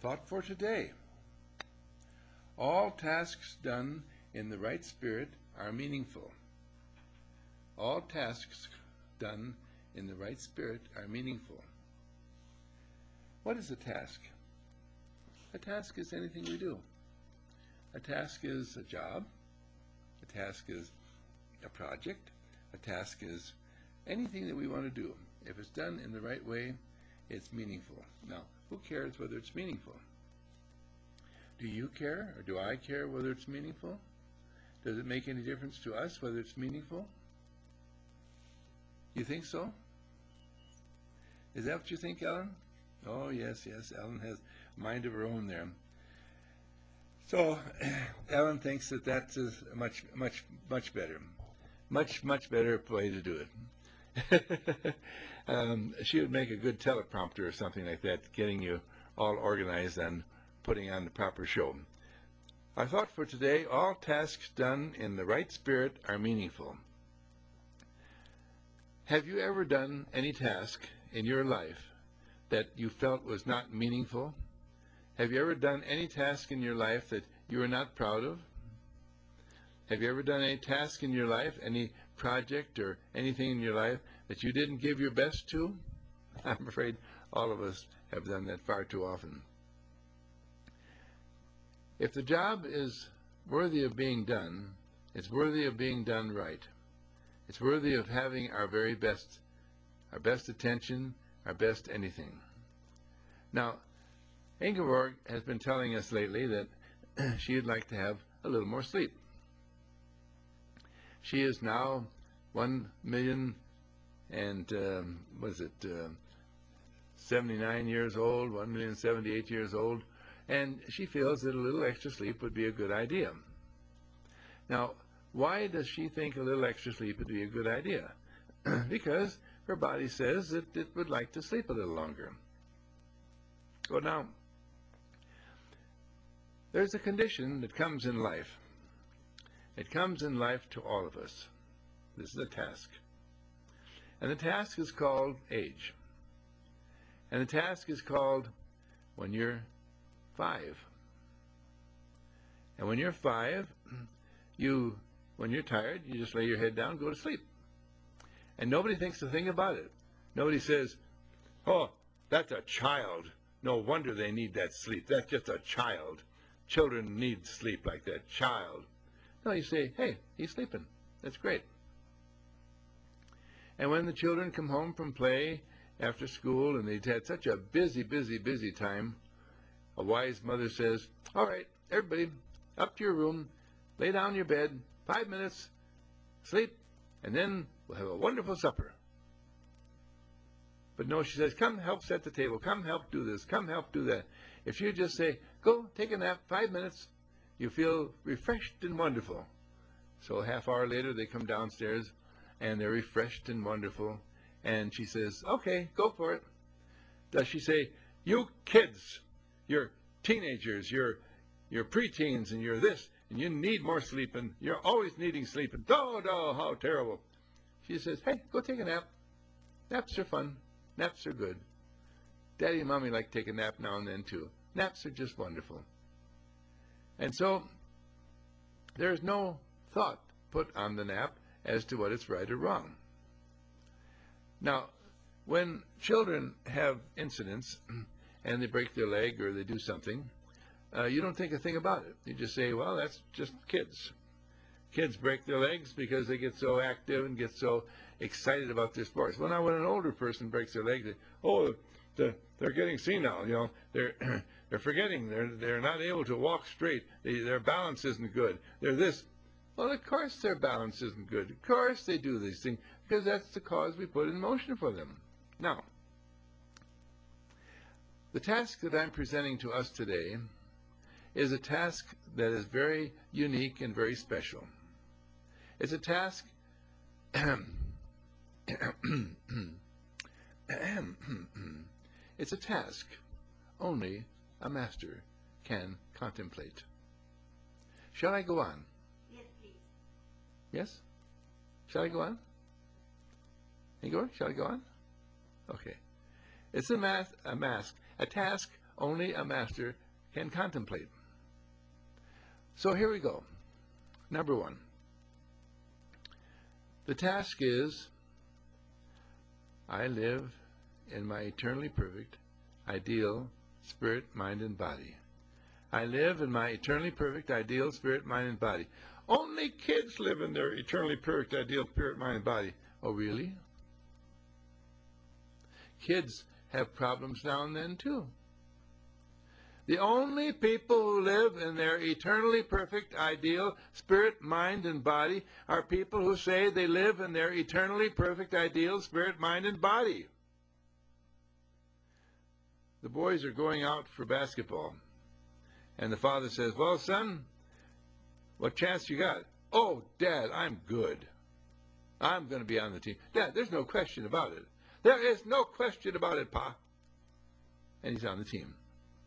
Thought for today. All tasks done in the right spirit are meaningful. All tasks done in the right spirit are meaningful. What is a task? A task is anything we do. A task is a job. A task is a project. A task is anything that we want to do. If it's done in the right way, it's meaningful. Now, who cares whether it's meaningful? Do you care, or do I care whether it's meaningful? Does it make any difference to us whether it's meaningful? You think so? Is that what you think, Ellen? Oh, yes, Ellen has a mind of her own there. So, Ellen thinks that that's a much better. Much better way to do it. She would make a good teleprompter or something like that, getting you all organized and putting on the proper show. Our thought for today: all tasks done in the right spirit are meaningful. Have you ever done any task in your life that you felt was not meaningful? Have you ever done any task in your life that you are not proud of? Have you ever done any task in your life, any project or anything in your life that you didn't give your best to? I'm afraid all of us have done that far too often. If the job is worthy of being done, it's worthy of being done right. It's worthy of having our very best, our best attention, our best anything. Now, Ingeborg has been telling us lately that she'd like to have a little more sleep. She is now 1,000,000 and 79 years old, 1,078 years old, and she feels that a little extra sleep would be a good idea. Now, why does she think a little extra sleep would be a good idea? Because her body says that it would like to sleep a little longer. Well, now, there's a condition that comes in life. It comes in life to all of us. This is a task. And the task is called age. And the task is called when you're 5. And when you're 5, when you're tired, you just lay your head down and go to sleep. And nobody thinks a thing about it. Nobody says, "Oh, that's a child. No wonder they need that sleep. That's just a child. Children need sleep like that. Child." No, you say, "Hey, he's sleeping. That's great." And when the children come home from play after school and they've had such a busy time, a wise mother says, "All right, everybody, up to your room, lay down in your bed, 5 minutes, sleep, and then we'll have a wonderful supper." But no, she says, "Come help set the table, come help do this, come help do that." If you just say, "Go, take a nap, 5 minutes," you feel refreshed and wonderful. So a half hour later, they come downstairs, and they're refreshed and wonderful. And she says, "Okay, go for it." Does she say, "You kids, you're teenagers, you're preteens, and you're this, and you need more sleep, and you're always needing sleep, and how terrible." She says, "Hey, go take a nap. Naps are fun. Naps are good. Daddy and Mommy like to take a nap now and then, too. Naps are just wonderful." And so there's no thought put on the nap as to what is right or wrong. Now, when children have incidents and they break their leg or they do something, you don't think a thing about it. You just say, "Well, that's just kids." Kids break their legs because they get so active and get so excited about their sports. Well, now when an older person breaks their leg, they're getting senile. They're forgetting. They're not able to walk straight. Their balance isn't good. They're this. Well, of course their balance isn't good. Of course they do these things because that's the cause we put in motion for them. Now, the task that I'm presenting to us today is a task that is very unique and very special. It's a task it's a task only a master can contemplate. Shall I go on? Yes, please. Yes? Shall I go on? Igor, shall I go on? Okay. It's a task only a master can contemplate. So here we go. Number one. The task is, I live in my eternally perfect, ideal spirit, mind, and body. I live in my eternally perfect, ideal spirit, mind, and body. Only kids live in their eternally perfect, ideal spirit, mind, and body. Oh, really? Kids have problems now and then, too. The only people who live in their eternally perfect, ideal spirit, mind, and body are people who say they live in their eternally perfect, ideal spirit, mind, and body. The boys are going out for basketball, and the father says, well, son, what chance you got? Oh, Dad, I'm good. I'm going to be on the team. Dad, there's no question about it. There is no question about it, Pa. And he's on the team.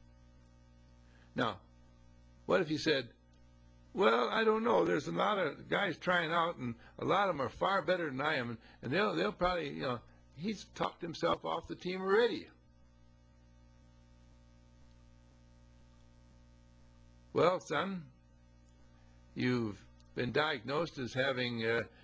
Now, what if he said, well, I don't know. There's a lot of guys trying out, and a lot of them are far better than I am, and they'll probably, he's talked himself off the team already. Well, son, you've been diagnosed as having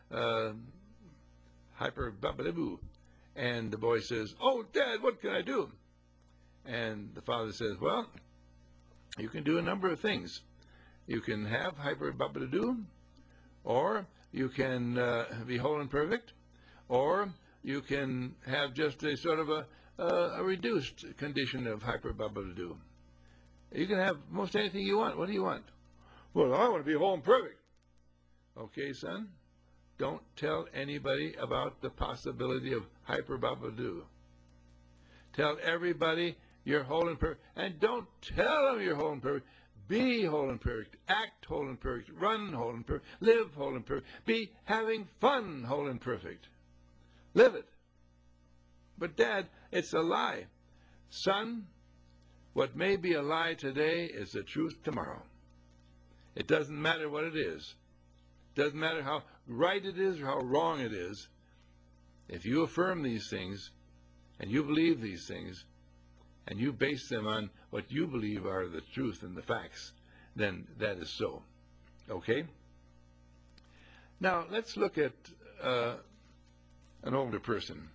hyper-babadaboo. And the boy says, oh, Dad, what can I do? And the father says, well, you can do a number of things. You can have hyper-babadaboo, or you can be whole and perfect, or you can have just a sort of a reduced condition of hyper-babadaboo. You can have most anything you want. What do you want? Well, I want to be whole and perfect. Okay, son, don't tell anybody about the possibility of hyper-babadoo. Tell everybody you're whole and perfect. And don't tell them you're whole and perfect. Be whole and perfect. Act whole and perfect. Run whole and perfect. Live whole and perfect. Be having fun whole and perfect. Live it. But, Dad, it's a lie. Son, what may be a lie today is the truth tomorrow. It doesn't matter what it is. It doesn't matter how right it is or how wrong it is. If you affirm these things, and you believe these things, and you base them on what you believe are the truth and the facts, then that is so. Okay? Now, let's look at an older person.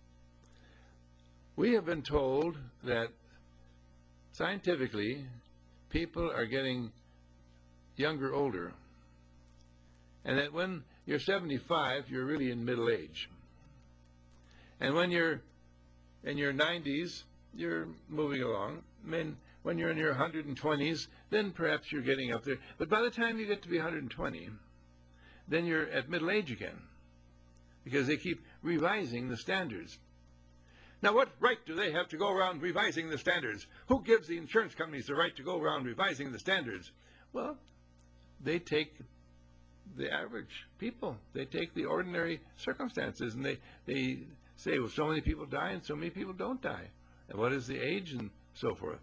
We have been told that scientifically, people are getting younger, older, and that when you're 75, you're really in middle age. And when you're in your 90s, you're moving along. When you're in your 120s, then perhaps you're getting up there. But by the time you get to be 120, then you're at middle age again, because they keep revising the standards. Now, what right do they have to go around revising the standards? Who gives the insurance companies the right to go around revising the standards? Well, they take the average people. They take the ordinary circumstances, and they say, well, so many people die and so many people don't die. And what is the age and so forth?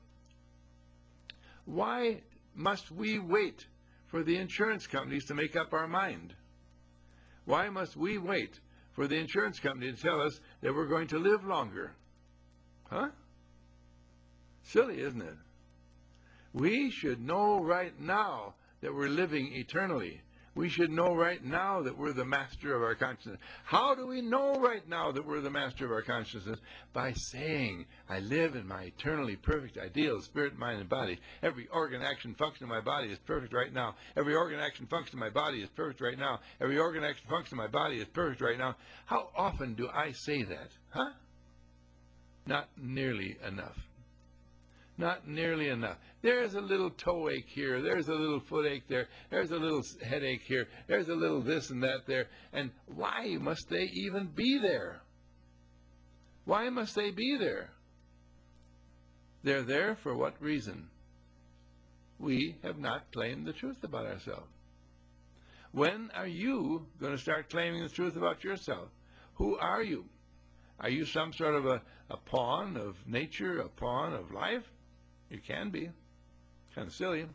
Why must we wait for the insurance companies to make up our mind? Why must we wait for the insurance company to tell us that we're going to live longer? Huh? Silly, isn't it? We should know right now that we're living eternally. We should know right now that we're the master of our consciousness. How do we know right now that we're the master of our consciousness? By saying, I live in my eternally perfect, ideal spirit, mind, and body. Every organ, action, function of my body is perfect right now. Every organ, action, function of my body is perfect right now. Every organ, action, function of my body is perfect right now. How often do I say that? Huh? Not nearly enough. Not nearly enough. There's a little toe ache here. There's a little foot ache there. There's a little headache here. There's a little this and that there. And why must they even be there? Why must they be there? They're there for what reason? We have not claimed the truth about ourselves. When are you going to start claiming the truth about yourself? Who are you? Are you some sort of a pawn of nature, a pawn of life? You can be. Kind of silly.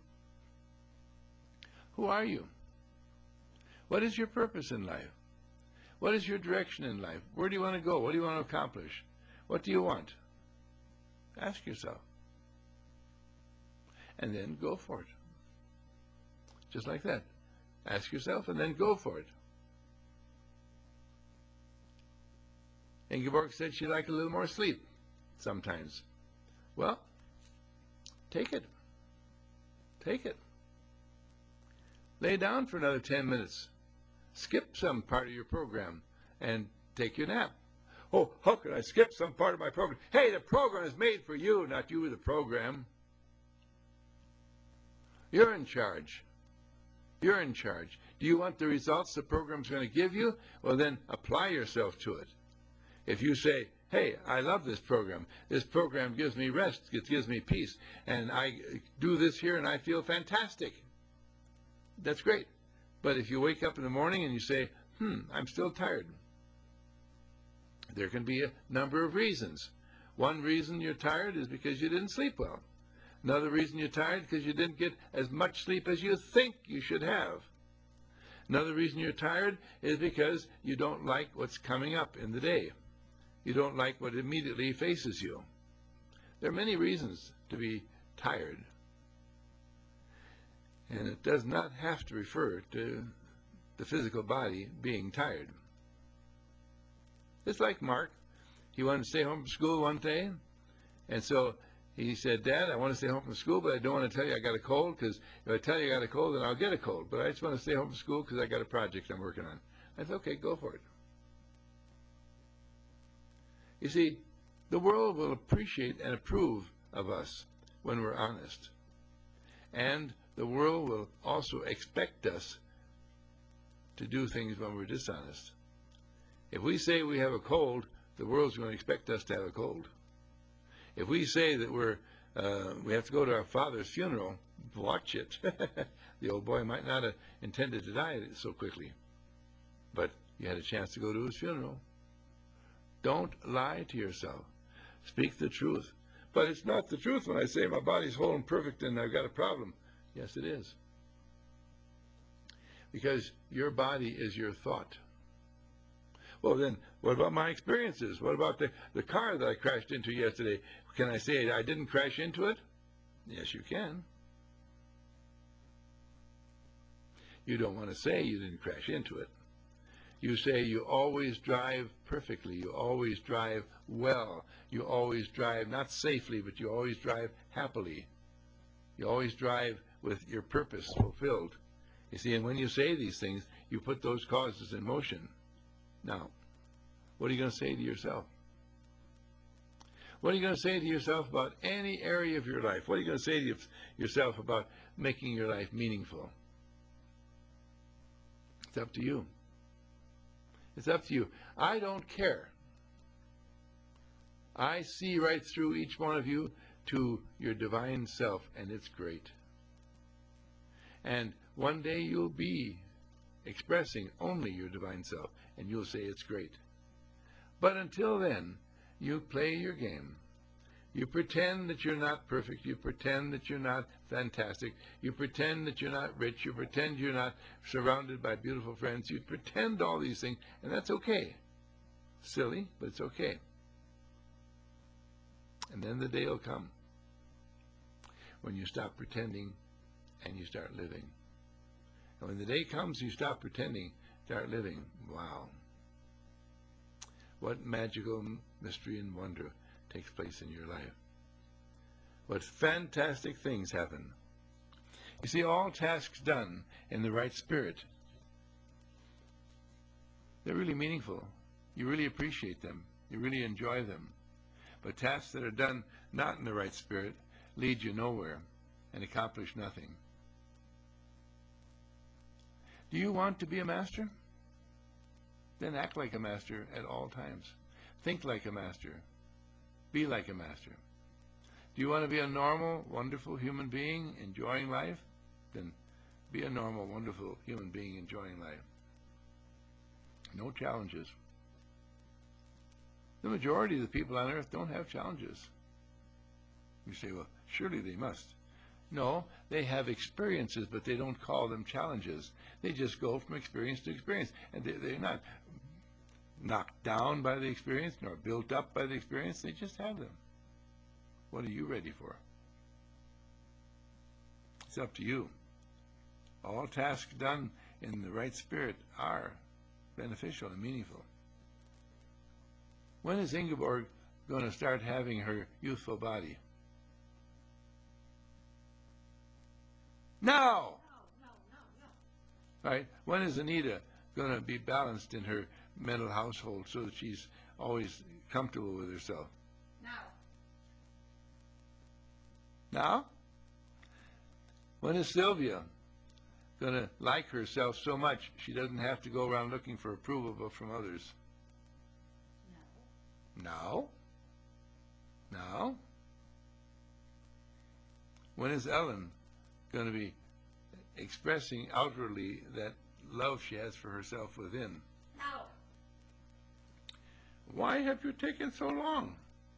Who are you? What is your purpose in life? What is your direction in life? Where do you want to go? What do you want to accomplish? What do you want? Ask yourself. and then go for it. Just like that. Ask yourself and then go for it. Ingeborg said she'd like a little more sleep sometimes. Well, take it. Take it. Lay down for another 10 minutes. Skip some part of your program and take your nap. Oh, how could I skip some part of my program? Hey, the program is made for you, not you the program. You're in charge. You're in charge. Do you want the results the program's going to give you? Well, then apply yourself to it. If you say, hey, I love this program gives me rest, it gives me peace, and I do this here and I feel fantastic, that's great. But if you wake up in the morning and you say, I'm still tired, there can be a number of reasons. One reason you're tired is because you didn't sleep well. Another reason you're tired is because you didn't get as much sleep as you think you should have. Another reason you're tired is because you don't like what's coming up in the day. You don't like what immediately faces you. There are many reasons to be tired. And it does not have to refer to the physical body being tired. It's like Mark. He wanted to stay home from school one day, and so he said, Dad, I want to stay home from school, but I don't want to tell you I got a cold, because if I tell you I got a cold, then I'll get a cold. But I just want to stay home from school because I got a project I'm working on. I said, okay, go for it. You see, the world will appreciate and approve of us when we're honest. And the world will also expect us to do things when we're dishonest. If we say we have a cold, the world's going to expect us to have a cold. If we say that we have to go to our father's funeral, watch it. The old boy might not have intended to die so quickly, but you had a chance to go to his funeral. Don't lie to yourself. Speak the truth. But it's not the truth when I say my body's whole and perfect and I've got a problem. Yes, it is. Because your body is your thought. Well, then, what about my experiences? What about the car that I crashed into yesterday? Can I say I didn't crash into it? Yes, you can. You don't want to say you didn't crash into it. You say you always drive perfectly. You always drive well. You always drive not safely, but you always drive happily. You always drive with your purpose fulfilled. You see, and when you say these things, you put those causes in motion. Now, what are you going to say to yourself? What are you going to say to yourself about any area of your life? What are you going to say to yourself about making your life meaningful? It's up to you. It's up to you. I don't care. I see right through each one of you to your divine self, and it's great. And one day you'll be expressing only your divine self, and you'll say it's great. But until then, you play your game. You pretend that you're not perfect. You pretend that you're not fantastic. You pretend that you're not rich. You pretend you're not surrounded by beautiful friends. You pretend all these things, and that's okay. Silly, but it's okay. And then the day will come when you stop pretending and you start living. And when the day comes, you stop pretending, start living. Wow. What magical mystery and wonder takes place in your life. What fantastic things happen. You see, all tasks done in the right spirit, they're really meaningful. You really appreciate them. You really enjoy them. But tasks that are done not in the right spirit lead you nowhere and accomplish nothing. Do you want to be a master? Then act like a master at all times. Think like a master. Be like a master. Do you want to be a normal, wonderful human being enjoying life? Then be a normal, wonderful human being enjoying life. No challenges. The majority of the people on earth don't have challenges. You say, well, surely they must. No, they have experiences, but they don't call them challenges. They just go from experience to experience. And they're not knocked down by the experience, nor built up by the experience. They just have them. What are you ready for? It's up to you. All tasks done in the right spirit are beneficial and meaningful. When is Ingeborg going to start having her youthful body? Now! Right? When is Anita going to be balanced in her mental household so that she's always comfortable with herself? Now? When is Sylvia going to like herself so much she doesn't have to go around looking for approval from others? Now? Now? When is Ellen going to be expressing outwardly that love she has for herself within? Now. Why have you taken so long?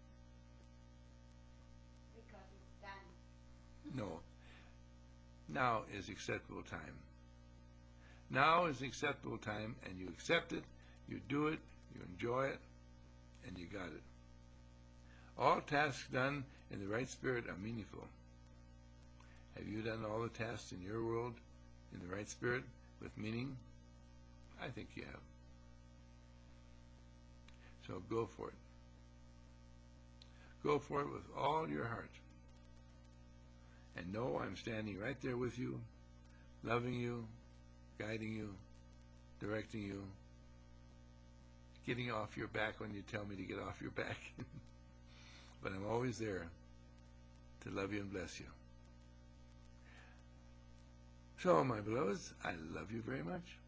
Because it's done. No. Now is acceptable time. Now is acceptable time, and you accept it, you do it, you enjoy it, and you got it. All tasks done in the right spirit are meaningful. Have you done all the tasks in your world in the right spirit with meaning? I think you have. So go for it. Go for it with all your heart. And know I'm standing right there with you, loving you, guiding you, directing you, getting off your back when you tell me to get off your back. But I'm always there to love you and bless you. So, my beloveds, I love you very much.